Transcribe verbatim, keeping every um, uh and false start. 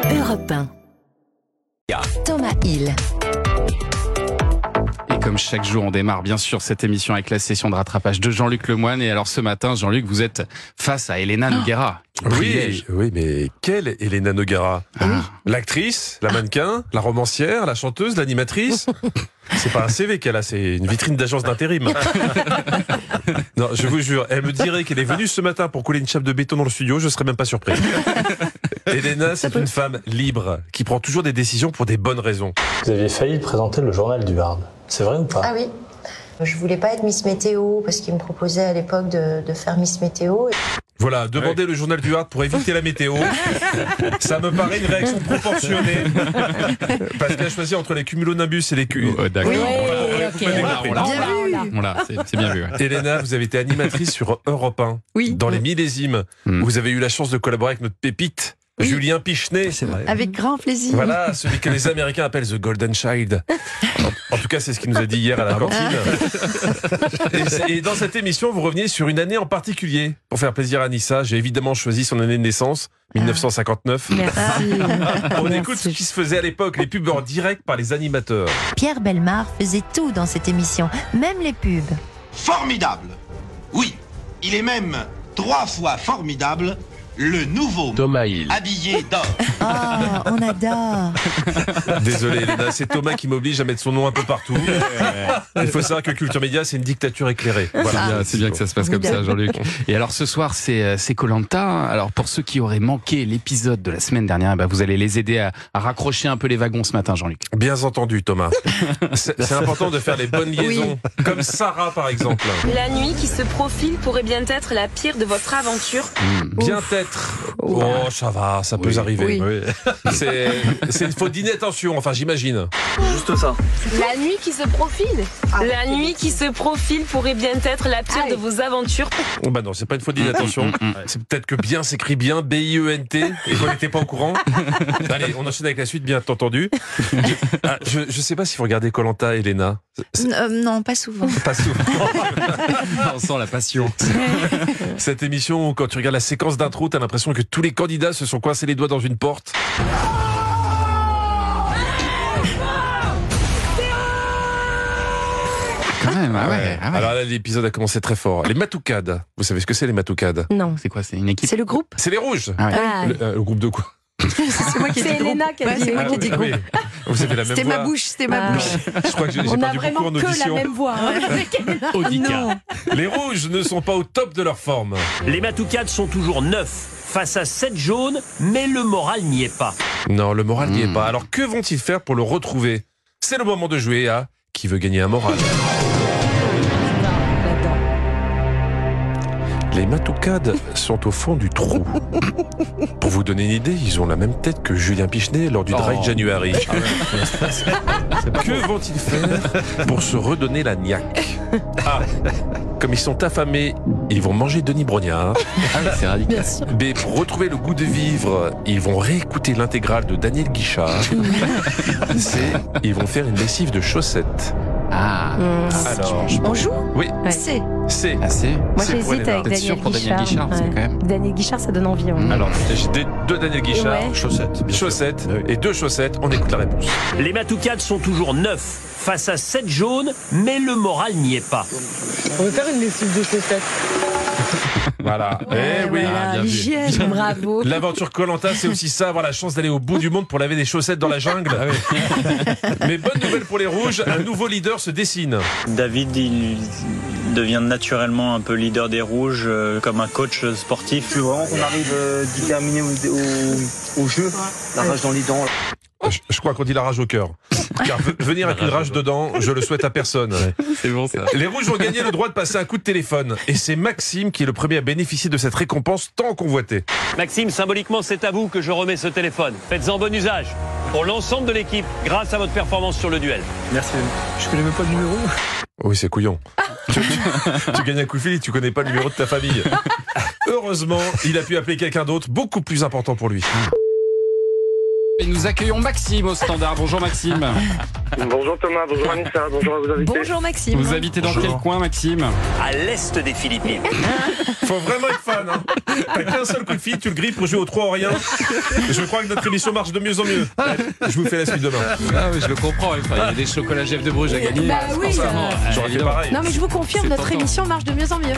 Europe un. Thomas Hill. Et comme chaque jour, on démarre bien sûr cette émission avec la session de rattrapage de Jean-Luc Lemoyne. Et alors ce matin, Jean-Luc, vous êtes face à Elena Noguera. Oui, oui, mais quelle Elena Noguera? Ah. L'actrice, la mannequin, la romancière, la chanteuse, l'animatrice. C'est pas un C V qu'elle a, c'est une vitrine d'agence d'intérim. Non, je vous jure, elle me dirait qu'elle est venue ce matin pour couler une chape de béton dans le studio, je serais même pas surpris. Elena, c'est une femme libre, qui prend toujours des décisions pour des bonnes raisons. Vous aviez failli présenter le journal du Hard, c'est vrai ou pas? Ah oui. Je voulais pas être Miss Météo parce qu'il me proposait à l'époque de, de faire Miss Météo. Voilà, demander le journal du Hard pour éviter la météo, ça me paraît une réaction proportionnée. Parce qu'elle a choisi entre les cumulonimbus et les cul. Oh, d'accord. Oui, Voilà, ok. vous m'avez compris. Bien vu. Voilà, c'est, c'est bien vu. Ouais. Elena, vous avez été animatrice sur Europe un, Oui. dans les millésimes. Mm. Vous avez eu la chance de collaborer avec notre pépite, Oui. Julien Pichenet. C'est vrai. Avec grand plaisir. Voilà, celui que les Américains appellent The Golden Child. En, en tout cas, c'est ce qu'il nous a dit hier à la cantine. Et, c'est- et dans cette émission, vous reveniez sur une année en particulier. Pour faire plaisir à Nissa, j'ai évidemment choisi son année de naissance, dix-neuf cent cinquante-neuf. Merci. On écoute ce qui se faisait à l'époque, les pubs en direct par les animateurs. Pierre Bellemare faisait tout dans cette émission, même les pubs. Formidable. Oui, il est même trois fois formidable, le nouveau Thomas Hill. habillé d'or. Oh, on adore. Désolé, Elena, c'est Thomas qui m'oblige à mettre son nom un peu partout. Il faut savoir que Culture Média, c'est une dictature éclairée. C'est Voilà. bien, c'est bien que ça se passe comme ça, Jean-Luc. Et alors ce soir, c'est c'est Koh-Lanta. Alors pour ceux qui auraient manqué l'épisode de la semaine dernière, eh ben, vous allez les aider à, à raccrocher un peu les wagons ce matin, Jean-Luc. Bien entendu, Thomas. C'est c'est important de faire les bonnes liaisons. Comme Sarah, par exemple. La nuit qui se profile pourrait bien être la pire de votre aventure. Bien être. Oh, ça va, ça peut Oui. arriver. Oui. C'est c'est une faute d'inattention, enfin, j'imagine. Juste ça. La nuit qui se profile La nuit qui se profile pourrait bien être la pire de vos aventures. Oh, bah non, c'est pas une faute d'inattention. C'est peut-être que bien s'écrit bien, B I E N T, et qu'on n'était pas au courant. Allez, on enchaîne avec la suite, bien entendu. Je, ah, je, je sais pas si vous regardez Koh-Lanta, Elena. C'est- Euh, non, pas souvent. Pas souvent. On sent la passion. Cette émission, quand tu regardes la séquence d'intro, t'as l'impression que tous les candidats se sont coincés les doigts dans une porte. Quand même, ah ouais. Ah ouais. Alors là, l'épisode a commencé très fort. Les Matoukades. Vous savez ce que c'est, les Matoukades? Non. C'est quoi, c'est une équipe? C'est le groupe. C'est les rouges. Ah ouais. Ah, Le, euh, le groupe de quoi? c'est moi qui ai dit C'est groupe. Elena qui a Ouais, dit c'est moi oui. qui ai dit Ah groupe. oui. Vous avez la même C'était voix. ma bouche, c'était ma Ah. bouche. Je crois que j'ai j'ai On a perdu vraiment beaucoup en que la audition. même voix. hein. Audica. Les rouges ne sont pas au top de leur forme. Les Matoukades sont toujours neufs face à sept jaunes, mais le moral n'y est pas. Non, le moral n'y est Hmm. pas. Alors que vont-ils faire pour le retrouver? C'est le moment de jouer à Qui veut gagner un moral. Les Matoukades sont au fond du trou. Pour vous donner une idée, ils ont la même tête que Julien Pichenet lors du Dry Oh. January. Que vont-ils faire pour se redonner la niaque? A. Comme ils sont affamés, ils vont manger Denis Brognard. Ah oui, c'est radical. B. Pour retrouver le goût de vivre, ils vont réécouter l'intégrale de Daniel Guichard. C. Ils vont faire une lessive de chaussettes. Ah, Alors, On joue? oui, Ouais. C'est. C. assez. Moi C'est pour j'hésite Elena. avec T'es Daniel sûr pour Daniel Guichard. Guichard, c'est Ouais. quand même- Daniel Guichard, ça donne envie. ouais. Alors, j'ai deux, deux Daniel Guichard, Ouais. chaussettes, chaussettes et deux chaussettes. On écoute la réponse. Les Matoukades sont toujours neufs face à sept jaunes, mais le moral n'y est pas. On veut faire une lessive de chaussettes. Voilà. Eh oui. Ah, bien vu. L'hygiène. Bravo. L'aventure Koh-Lanta, c'est aussi ça, avoir la chance d'aller au bout du monde pour laver des chaussettes dans la jungle. Mais bonne nouvelle pour les rouges, un nouveau leader se dessine. David, il devient naturellement un peu leader des Rouges, euh, comme un coach sportif. Tu veux vraiment qu'on arrive euh, déterminé au, au, au jeu, la rage dans les dents. Je, je crois qu'on dit la rage au cœur. Car v- venir avec une rage dedans, je le souhaite à personne. C'est bon ça. Les rouges ont gagné le droit de passer un coup de téléphone. Et c'est Maxime qui est le premier à bénéficier de cette récompense tant convoitée. Maxime, symboliquement, c'est à vous que je remets ce téléphone. Faites-en bon usage. Pour l'ensemble de l'équipe, grâce à votre performance sur le duel. Merci. Je connais même pas le numéro. Oui, c'est couillon. tu, tu- tu gagnes un coup de fil, tu connais pas le numéro de ta famille. Heureusement, il a pu appeler quelqu'un d'autre, beaucoup plus important pour lui. Et nous accueillons Maxime au standard. Bonjour Maxime. Bonjour Thomas, bonjour Anissa, bonjour à vos invités. Bonjour Maxime. Vous habitez dans Bonjour. quel coin Maxime? À l'est des Philippines. Faut vraiment être fan. Hein. T'as qu'un seul coup de fil, tu le grilles pour jouer au trois en rien. Je crois que notre émission marche de mieux en mieux. Je vous fais la suite demain. Ah oui, je le comprends. Il y a des chocolats Jeff de Bruges à gagner. Bah oui. Forcément. J'aurais fait Évidemment. pareil. Non mais je vous confirme, C'est notre tentant. émission marche de mieux en mieux.